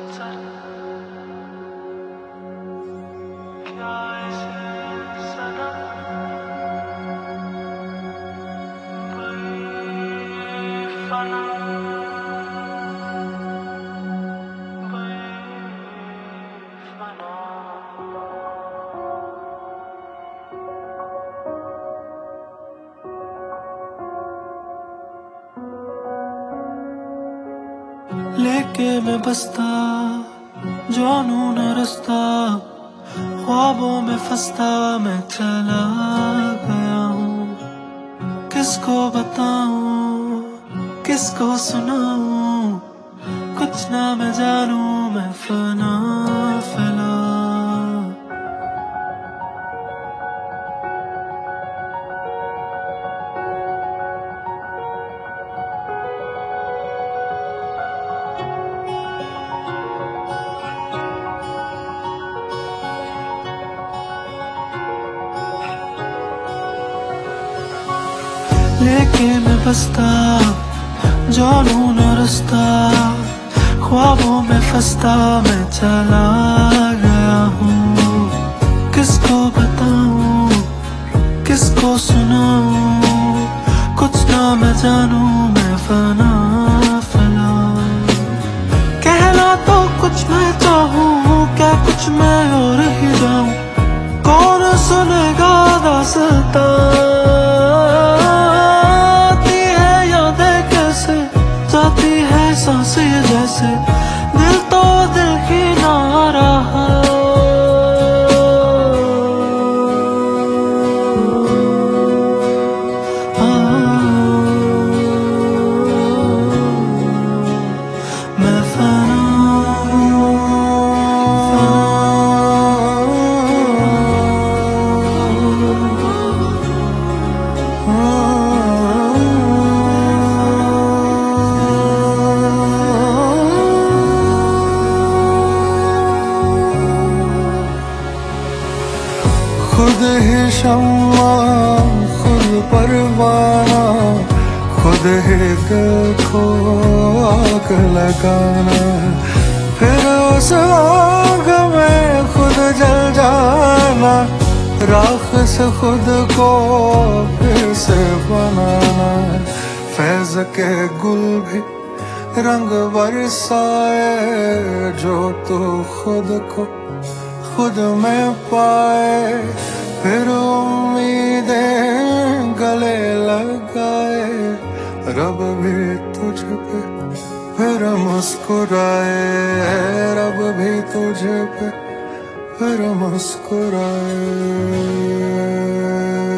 लेके मैं बसता जानू न रास्ता, ख्वाबों में फंसता मैं चला गया हूँ। किसको बताऊँ किसको सुनाऊँ, कुछ ना मैं जानू मैं फना फैला। लेके मैं बसता जानू न रास्ता, ख्वाबों में फंसता मैं चला गया हूँ। किसको बताऊँ किसको सुनाऊँ, कुछ ना मैं जानू मैं फना फैला। कहना तो कुछ मैं चाहूँ, क्या कुछ मैं और ही जाऊँ, कौन सुनेगा दास्तां। जाती है सांसें जैसे, दिल तो दिल ही ना रहा। मैं फना खुद ही शम्मा खुद परवाना, खुद ही दिल को आग लगाना, फिर उस आग में खुद जल जाना, राख से खुद को फिर से बनाना। फैज़ के गुल भी रंग बरसाए, जो तू खुद को खुद में पाए, फिर उम्मीदें गले लगाए, रब भी तुझ पे फिर मुस्कुराए, रब भी तुझ पे फिर मुस्कुराए।